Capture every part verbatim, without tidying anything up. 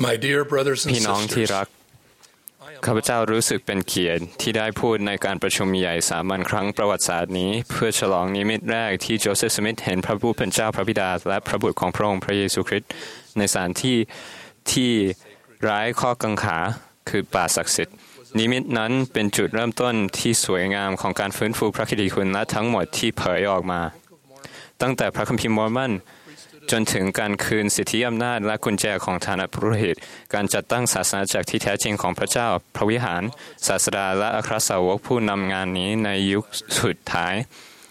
My dear brothers and พี่น้องที่ sisters, รักข้าพเจ้ารู้สึกเป็นเกียรติที่ได้พูดในการประชุมใหญ่สามัญครั้งประวัติศาสตร์นี้เพื่อฉลองนิมิตแรกที่โจเซฟสมิธเห็นพระผู้เป็นเจ้าพระบิดาและพระบุตรของพระองค์พระเยซูคริสต์ในสถานที่ที่ไร้ข้อกังขาคือป่าศักดิ์สิทธิ์นิมิตนั้นเป็นจุดเริ่มต้นที่สวยงามของการฟื้นฟูพระคิดคุณและทั้งหมดที่เผยออกมาตั้งแต่พระคัมภีร์มอร์มอนจนถึงการคืนสิทธิอำนาจและกุญแจของฐานะปุโรหิตการจัดตั้งศาสนาจักรที่แท้จริงของพระเจ้าพระวิหารศาสดาและอัครสาวกผู้นำงานนี้ในยุคสุดท้าย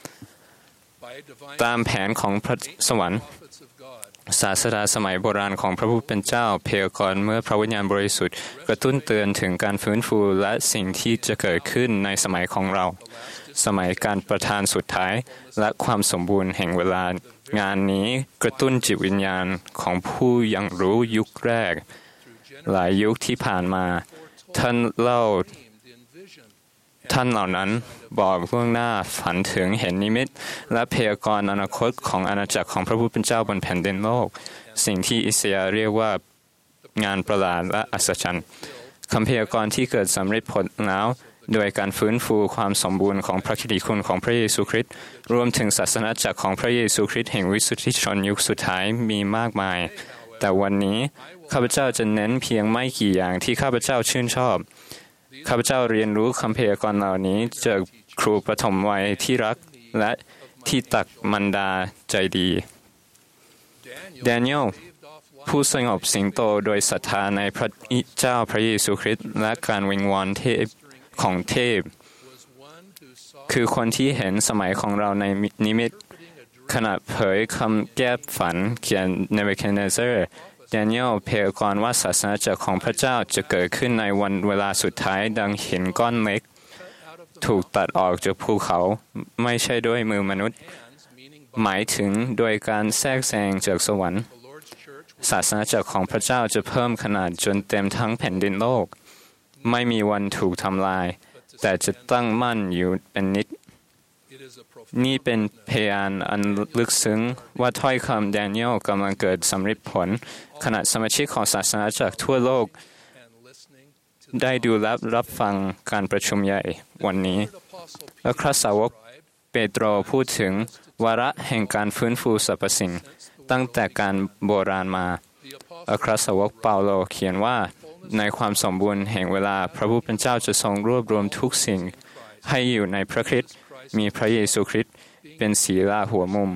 ตามแผนของพระสวรรค์ศาสดาสมัยโบราณของพระผู้เป็นเจ้าพยากรณ์เมื่อพระวิญญาณบริสุทธิ์กระตุ้นเตือนถึงการฟื้นฟูและสิ่งที่จะเกิดขึ้นในสมัยของเราสมัยการประทานสุดท้ายและความสมบูรณ์แห่งเวลางานนี้กระตุ้นจิตวิญญาณของผู้ยังรู้ยุคแรกหลายยุคที่ผ่านมาท่านเล่าท่านเหล่านั้นบอกล่วงหน้าฝันถึงเห็นนิมิตและพยากรณ์อนาคตของอาณาจักรของพระผู้เป็นเจ้าบนแผ่นดินโลกสิ่งที่อิสยาห์เรียกว่างานประหลาดและอัศจรรย์คำพยากรณ์ที่เกิดสำเร็จผลแล้วโดยการฟื้นฟูความสมบูรณ์ของพระคิดคุณของพระเยซูคริสต์รวมถึงศาสนาจักรของพระเยซูคริสต์แห่งวิสุทธิชนยุคสุดท้ายมีมากมายแต่วันนี้ข้าพเจ้าจะเน้นเพียงไม่กี่อย่างที่ข้าพเจ้าชื่นชอบข้าพเจ้าเรียนรู้คำพยากรณ์เหล่านี้จากครูปฐมวัยที่รักและที่ตักมันดาใจดีแดเนียลผู้สงบสิงโตโดยศรัทธาในพระเจ้าพระเยซูคริสต์และการวิงวอนเทพของเทพคือคนที่เห็นสมัยของเราในนิมิตขณะเผยคำแก้ฝันเขียนเนบูคัดเนซัสร์แดเนียลพยากรณ์ว่าศาสนาจักรของพระเจ้าจะเกิดขึ้นในวันเวลาสุดท้ายดังหินก้อนเล็กถูกตัดออกจากภูเขาไม่ใช่ด้วยมือมนุษย์หมายถึงโดยการแทรกแซงจากสวรรค์ศาสนาจักรของพระเจ้าจะเพิ่มขนาดจนเต็มทั้งแผ่นดินโลกไม่มีวันถูกทำลายแต่จะตั้งมั่นอยู่เป็นนิจนี่เป็นพยานอันลึกซึ้งว่าถ้อยคำแดเนียลกำลังเกิดสำเร็จผลขณะสมาชิกของศาสนาจักรทั่วโลกได้ดูและรับฟังการประชุมใหญ่วันนี้และพระสาวกเปโตรพูดถึงวาระแห่งการฟื้นฟูสรรพสิ่งตั้งแต่การโบราณมาอัครสาวกเปาโลเขียนว่าในความสมบูรณ์แห่งเวลาพระผู้เป็นเจ้าจะทรงรวบรวมทุกสิ่งให้อยู่ในพระคริสต์มีพระเยซูคริสต์เป็นศีลาหัวมุม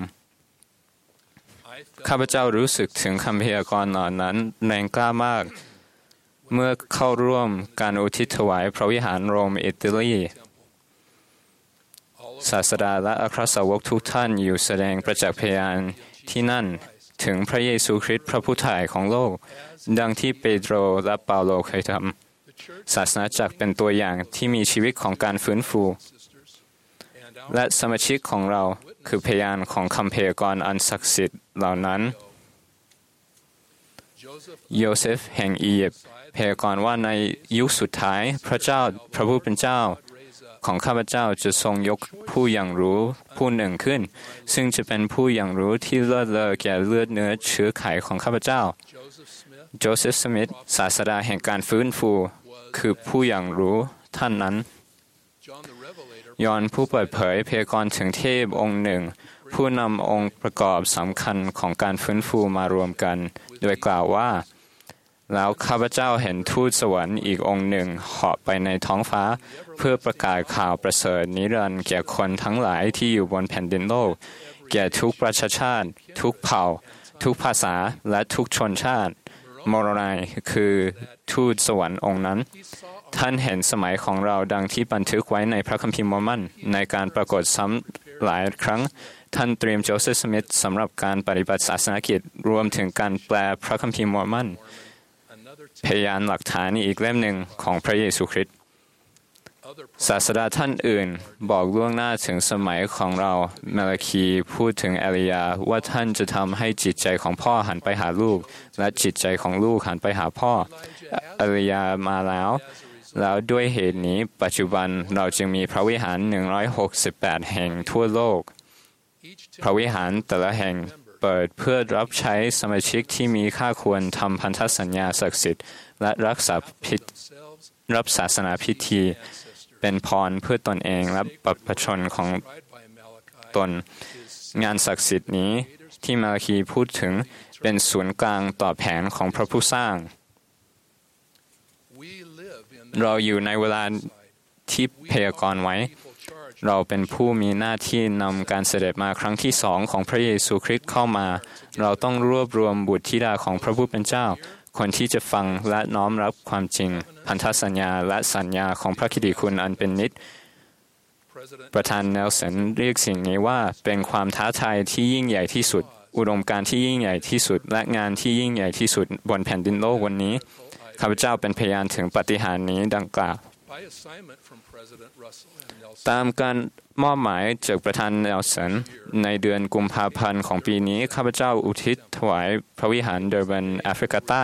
ข้าพเจ้ารู้สึกถึงคำพยากรณ์เหล่านั้นแรงกล้ามากเมื่อเข้าร่วมการอุทิศถวายพระวิหารโรมอิตาลีศาสดาและอัครสาวกทุกท่านอยู่แสดงประจักษ์พยานที่นั่นถึงพระเยซูคริสต์พระผู้ไถ่ของโลกดังที่เปโตรและเปาโลเคยทำศาสนาจักรเป็นตัวอย่างที่มีชีวิตของการฟื้นฟูและสมาชิกของเราคือพยานของคำพยากรณ์อันศักดิ์สิทธิ์เหล่านั้นโยเซฟแห่งอียิปต์พยากรณ์ว่าในยุคสุดท้ายพระเจ้าพระผู้เป็นเจ้าของข้าพเจ้าจะทรงยกผู้อย่างรู้ผู้หนึ่งขึ้นซึ่งจะเป็นผู้อย่างรู้ที่เลิศเลอแก่เลือดเนื้อเชื้อไขของข้าพเจ้าโจเซฟสมิธศาสดาแห่งการฟื้นฟูคือผู้อย่างรู้ท่านนั้นยอห์นผู้เปิดเผยพยากรณ์ถึงเทพองค์หนึ่งผู้นำองค์ประกอบสำคัญของการฟื้นฟูมารวมกันโดยกล่าวว่าแล้วข้าพเจ้าเห็นทูตสวรรค์อีกองค์หนึ่งเหาะไปในท้องฟ้าเพื่อประกาศข่าวประเสริฐนิรันดร์แก่คนทั้งหลายที่อยู่บนแผ่นดินโลกแก่ทุกประชาชาติทุกเผ่าทุกภาษาและทุกชนชาติโมโรไนคือทูตสวรรค์องค์นั้นท่านเห็นสมัยของเราดังที่บันทึกไว้ในพระคัมภีร์มอร์มอนในการปรากฏซ้ำหลายครั้งท่านเตรียมโจเซฟสมิธสำหรับการปฏิบัติศาสนกิจรวมถึงการแปลพระคัมภีร์มอร์มอนพยานหลักฐานอีกเล่มหนึ่งของพระเยซูคริสต์ศาสดาท่านอื่นบอกล่วงหน้าถึงสมัยของเราเมลาคีพูดถึงเอลียาว่าท่านจะทำให้จิตใจของพ่อหันไปหาลูกและจิตใจของลูกหันไปหาพ่อเอลียามาแล้วแล้วด้วยเหตุนี้ปัจจุบันเราจึงมีพระวิหารหนึ่งร้อยหกสิบแปดแห่งทั่วโลกพระวิหารแต่ละแห่งเปิดเพื่อรับใช้สมาชิกที่มีค่าควรทำพันธสัญญาศักดิ์สิทธิ์และรักษาพิรับศาสนาพิธีเป็นพรเพื่อตนเองและบรรพชนของตนงานศักดิ์สิทธิ์นี้ที่มาราคีพูดถึงเป็นศูนย์กลางต่อแผนของพระผู้สร้างเราอยู่ในเวลาที่พยากรณ์ไว้เราเป็นผู้มีหน้าที่นำการเสด็จมาครั้งที่สองของพระเยซูคริสต์เข้ามาเราต้องรวบรวมบุตรธิดาของพระผู้เป็นเจ้าคนที่จะฟังและน้อมรับความจริงพันธสัญญาและสัญญาของพระคิดคุณอันเป็นนิจประธานเนลสันเรียกสิ่งนี้ว่าเป็นความท้าทายที่ยิ่งใหญ่ที่สุดอุดมการณ์ที่ยิ่งใหญ่ที่สุดและงานที่ยิ่งใหญ่ที่สุดบนแผ่นดินโลกวันนี้ข้าพเจ้าเป็นพยานถึงปาฏิหาริย์นี้ดังกล่าวตามการมอบหมายจากประธานเนลสันในเดือนกุมภาพันธ์ของปีนี้ข้าพเจ้าอุทิศถวายพระวิหารเดอร์บันแอฟริกาใต้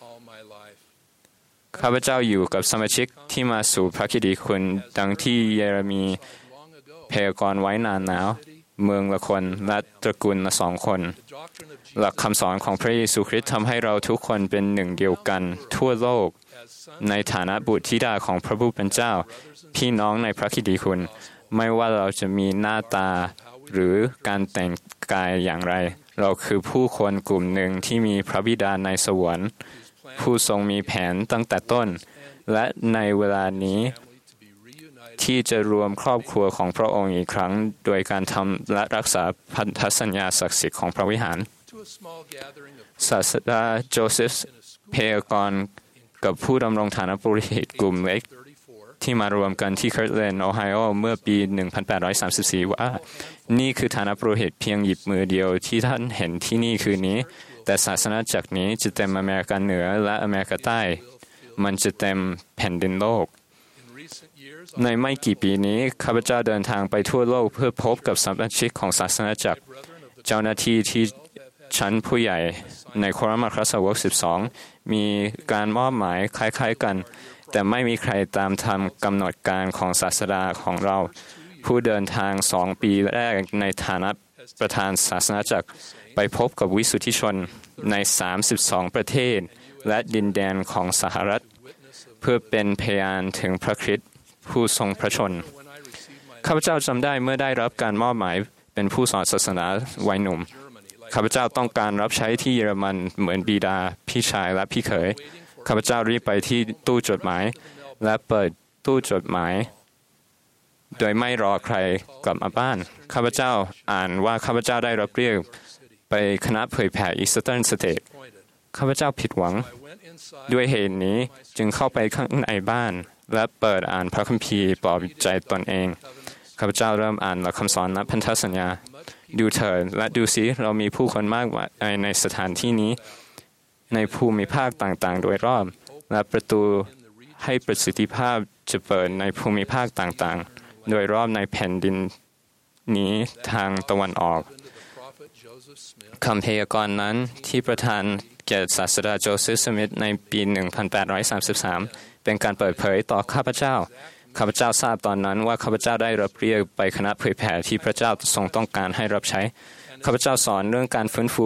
ข้าพเจ้าอยู่กับสมาชิกที่มาสู่พระคิดคุณดังที่เยเรมีพยากรณ์ไว้นานแล้วเมืองละคนและตระกูลละสองคนหลักคำสอนของพระเยซูคริสต์ทำให้เราทุกคนเป็นหนึ่งเดียวกันทั่วโลกในฐานะบุตรธิดาของพระผู้เป็นเจ้าพี่น้องในพระคิดคุณไม่ว่าเราจะมีหน้าตาหรือการแต่งกายอย่างไรเราคือผู้คนกลุ่มหนึ่งที่มีพระบิดาในสวรรค์ผู้ทรงมีแผนตั้งแต่ต้นและในเวลานี้ที่จะรวมครอบครัวของพระองค์อีกครั้งโดยการทำและรักษาพันธสัญญาศักดิ์สิทธิ์ของพระวิหารศาสดาโจเซฟเพยากรณ์กับผู้ดำรงฐานะปุโรหิตกลุ่มเล็กที่มารวมกันที่เคิร์ตแลนด์โอไฮโอเมื่อปี หนึ่งพันแปดร้อยสามสิบสี่ ว่านี่คือฐานะปุโรหิตเพียงหยิบมือเดียวที่ท่านเห็นที่นี่คืนนี้แต่ศาสนาจักรนี้จะเต็มอเมริกาเหนือและอเมริกาใต้มันจะเต็มแผ่นดินโลกในไม่กี่ปีนี้ข้าพเจ้าเดินทางไปทั่วโลกเพื่อพบกับสมาชิกของศาสนาจักรเจ้าหน้าที่ที่ชั้นผู้ใหญ่ในโครัมครัสาวกสิบสองมีการมอบหมายคล้ายๆกันแต่ไม่มีใครตามทำกำหนดการของศาสดาของเราผู้เดินทางสองปีแรกในฐานะประธานศาสนาจักรไปพบกับวิสุทธิชนในสามสิบสองประเทศและดินแดนของสหรัฐเพื่อเป็นพยานถึงพระคริสต์ผู้ทรงพระชนข้าพเจ้าจำได้เมื่อได้รับการมอบหมายเป็นผู้สอนศาสนาวัยหนุ่มข้าพเจ้าต้องการรับใช้ที่เยอรมันเหมือนบิดาพี่ชายและพี่เขยข้าพเจ้ารีบไปที่ตู้จดหมายและเปิดตู้จดหมายโดยไม่รอใครกลับมาบ้านข้าพเจ้าอ่านว่าข้าพเจ้าได้รับเรียกไปคณะเผยแผ่อีสเทิร์นสเตทข้าพเจ้าผิดหวังด้วยเหตุนี้จึงเข้าไปข้างในบ้านและเปิดอ่านพระคัมภีร์ปลอบใจตนเองข้าพเจ้าเริ่มอ่านหลักคำสอนและพันธสัญญาดูเถิดและดูสิเรามีผู้คนมากมายในสถานที่นี้ในภูมิภาคต่างๆโดยรอบและประตูให้ประสิทธิภาพจะเปิดในภูมิภาคต่างๆโดยรอบในแผ่นดินนี้ทางตะวันออกคำพยากรณ์นั้นที่ประธานแก่ศาสดาโจเซฟสมิธในปี หนึ่งพันแปดร้อยสามสิบสาม เป็นการเปิดเผยต่อข้าพเจ้าข้าพเจ้าทราบตอนนั้นว่าข้าพเจ้าได้รับเรียกไปคณะเผยแผ่ที่พระเจ้าทรงต้องการให้รับใช้ข้าพเจ้าสอนเรื่องการฟื้นฟู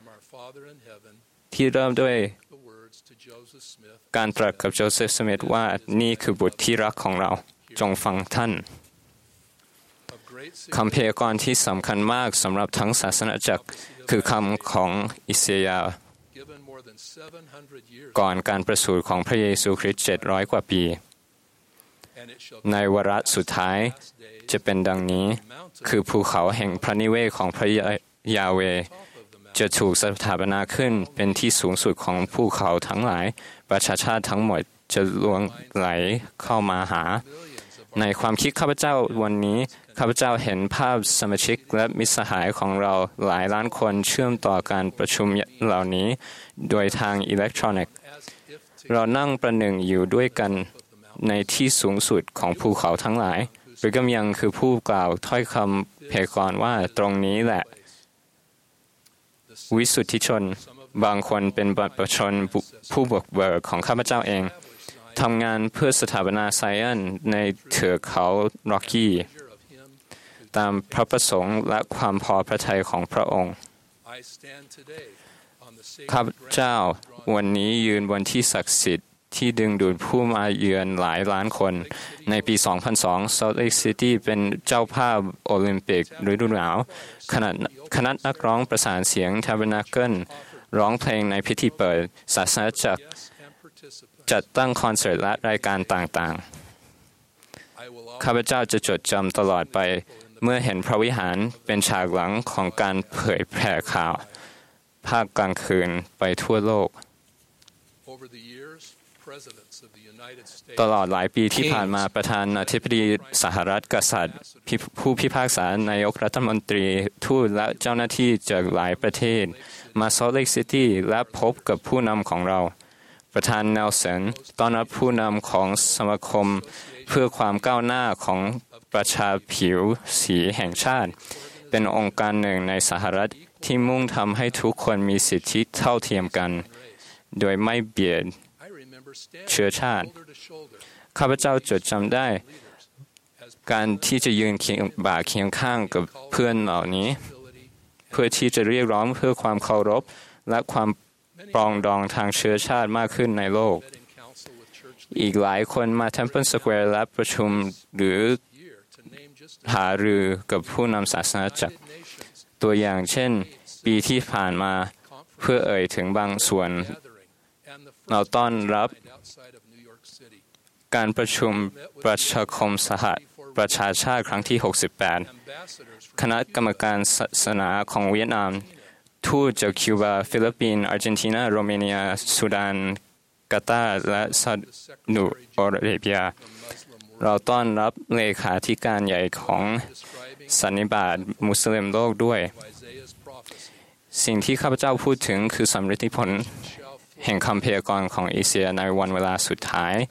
ที่เริ่มด้วยการตรัสกับโจเซฟสมิธว่านี่คือบุตรที่รักของเราจงฟังท่านคำพยากรณ์ที่สำคัญมากสำหรับทั้งศาสนาจักรคือคำของอิสยาห์ก่อนการประสูติของพระเยซูคริสต์เจ็ดร้อยกว่าปีในวาระสุดท้ายจะเป็นดังนี้คือภูเขาแห่งพระนิเวศของพระยาเวห์จะถูกสถาปนาขึ้นเป็นที่สูงสุดของภูเขาทั้งหลายประชาชาติทั้งหมดจะล่วงไหลเข้ามาหาในความคิดข้าพเจ้าวันนี้ข้าพเจ้าเห็นภาพสมาชิกและมิตรสหายของเราหลายล้านคนเชื่อมต่อการประชุมเหล่านี้โดยทางอิเล็กทรอนิกส์เรานั่งประหนึ่งอยู่ด้วยกันในที่สูงสุดของภูเขาทั้งหลายหรือกำยังคือผู้กล่าวถ้อยคำพยากรณ์ว่าตรงนี้แหละวิสุทธิชนบางคนเป็นบรรพชนผู้บุกเบิกของข้าพเจ้าเองทำงานเพื่อสถาปนาไซออนในเทือกเขาร็อกกี้ตามพระประสงค์และความพอพระทัยของพระองค์ข้าพเจ้าวันนี้ยืนบนที่ศักดิ์สิทธิ์ที่ดึงดูดผู้มาเยือนหลายล้านคนในปี สองพันสอง Salt Lake City เป็นเจ้าภาพโอลิมปิกฤดูหนาวขณะคณะนักร้องประสานเสียง Tabernacle ร้องเพลงในพิธีเปิดศาสนาจักรจัดตั้งคอนเสิร์ตและรายการต่างๆข้าพเจ้าจะจดจำตลอดไปเมื่อเห็นพระวิหารเป็นฉากหลังของการเผยแผ่ข่าวภาคกลางคืนไปทั่วโลกตลอดหลายปีที่ผ่านมาประธานาธิบดีสหรัฐกษัตริย์ผู้พิพากษานายกรัฐมนตรีทูตและเจ้าหน้าที่จากหลายประเทศมา Salt Lake City และพบกับผู้นำของเราประธานเนลสันต้อนรับผู้นำของสมาคมเพื่อความก้าวหน้าของประชาผิวสีแห่งชาติเป็นองค์การหนึ่งในสหรัฐที่มุ่งทำให้ทุกคนมีสิทธิเท่าเทียมกันโดยไม่เบียดเชื้อชาติข้าพเจ้าจดจำได้การที่จะยืนเคียงบ่าเคียงข้างกับเพื่อนเหล่านี้เพื่อที่จะเรียกร้องเพื่อความเคารพและความปรองดองทางเชื้อชาติมากขึ้นในโลกอีกหลายคนมา Temple Square และประชุมหรือหารือกับผู้นำศาสนาจักรตัวอย่างเช่นปีที่ผ่านมาเพื่อเอ่ยถึงบางส่วนเราต้อนรับการประชุมประชาคมสหประชาชาติครั้งที่หกสิบแปดคณะกรรมการศาสนาของเวียดนามทูตจากคิวบาฟิลิปปินส์อาร์เจนตินาโรมาเนียซูดานกาตาร์และซาอุดิอาระเบียเราต้อนรับเลขาธิการใหญ่ของสันนิบาตมุสลิมโลกด้วยสิ่งที่ข้าพเจ้าพูดถึงคือสำฤทธิผลแห่งคำพยากรณ์ของเอเชียในวันเวลาสุดท้าย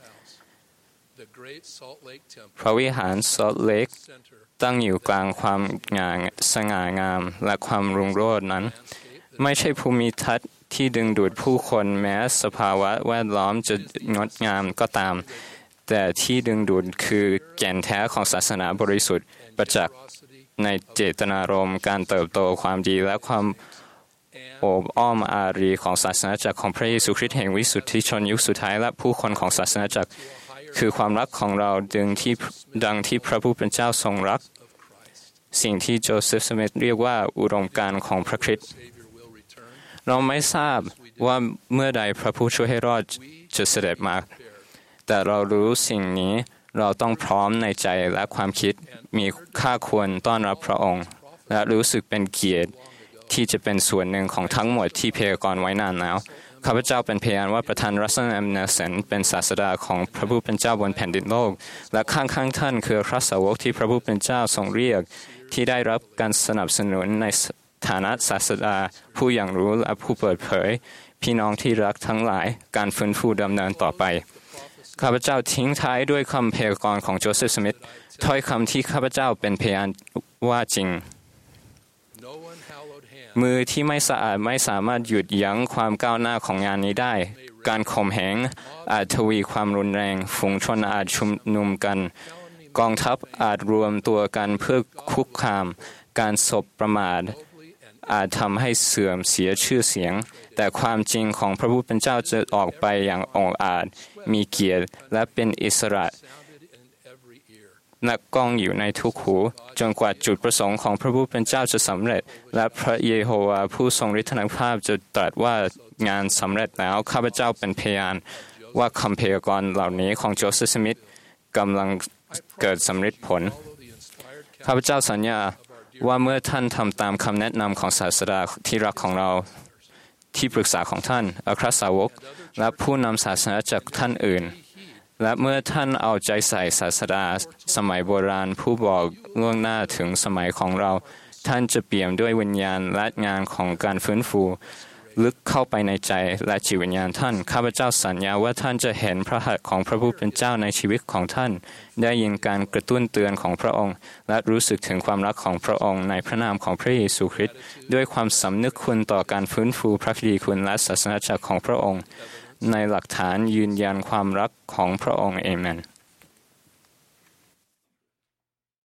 พระวิหาร Salt Lake ตั้งอยู่กลางความงามสง่างามและความรุ่งโรจน์นั้นไม่ใช่ภูมิทัศน์ที่ดึงดูดผู้คนแม้สภาวะแวดล้อมจะงดงามก็ตามแต่ที่ดึงดูดคือแก่นแท้ของศาสนาบริสุทธิ์ประจักษ์ในเจตนารมณ์การเติบโตความดีและความโอบอ้อมอารีของศาสนาจักรของพระเยซูคริสต์แห่งวิสุทธิชนยุคสุดท้ายและผู้คนของศาสนาจักรคือความรักของเราดึงที่ดังที่พระผู้เป็นเจ้าทรงรักสิ่งที่โจเซฟสมิธเรียกว่าอุดมการณ์ของพระคริสต์เราไม่ทราบว่าเมื่อใดพระผู้ช่วยให้รอดจะเสด็จมาแต่เรารู้สิ่งนี้เราต้องพร้อมในใจและความคิดมีค่าควรต้อนรับพระองค์และรู้สึกเป็นเกียรติที่จะเป็นส่วนหนึ่งของทั้งหมดที่พยากรณ์ไว้นานแล้วข้าพเจ้าเป็นพยานว่าประธานรัสเซล แอม เนลสันเป็นศาสดาของพระผู้เป็นเจ้าบนแผ่นดินโลกและข้างๆท่านคือพระสาวกที่พระผู้เป็นเจ้าทรงเรียกที่ได้รับการสนับสนุนในฐานะศาสดาผู้อย่างรู้และผู้เปิดเผยพี่น้องที่รักทั้งหลายการฟื้นฟูดำเนินต่อไปข้าพเจ้าทิ้งท้ายด้วยคำพยากรณ์ของโจเซฟสมิธถ้อยคำที่ข้าพเจ้าเป็นพยานว่าจริงมือที่ไม่สะอาดไม่สามารถหยุดยั้งความก้าวหน้าของงานนี้ได้การข่มเหงอาจทวีความรุนแรงฝูงชนอาจชุมนุมกันกองทัพอาจรวมตัวกันเพื่อคุกคามการสบประมาทอาจทำให้เสื่อมเสียชื่อเสียงแต่ความจริงของพระผู้เป็นเจ้าจะออกไปอย่างองอาจมีเกียรติและเป็นอิสระและก้องอยู่ในทุกหูจนกว่าจุดประสงค์ของพระผู้เป็นเจ้าจะสำเร็จและพระเยโฮวาผู้ทรงฤทธานุภาพจะตรัสว่างานสำเร็จแล้วข้าพเจ้าเป็นพยานว่าคำพยากรณ์เหล่านี้ของโจเซฟสมิธกำลังเกิดสำเร็จผลข้าพเจ้าสัญญาว่าเมื่อท่านทำตามคำแนะนำของศาสดาที่รักของเราที่ปรึกษาของท่านอัครสาวกและผู้นำศาสนาจากท่านอื่นและเมื่อท่านเอาใจใส่ศาสดาสมัยโบราณผู้บอกล่วงหน้าถึงสมัยของเราท่านจะเปี่ยมด้วยวิญญาณและงานของการฟื้นฟูลึกเข้าไปในใจและจิตวิญญาณท่านข้าพเจ้าสัญญาว่าท่านจะเห็นพระหัตถ์ของพระผู้เป็นเจ้าในชีวิตของท่านได้ยินการกระตุ้นเตือนของพระองค์และรู้สึกถึงความรักของพระองค์ในพระนามของพระเยซูคริสต์ด้วยความสำนึกคุณต่อการฟื้นฟูพระคดีคุณและศาสนาจักรของพระองค์ในหลักฐานยืนยันความรักของพระองค์เอเมน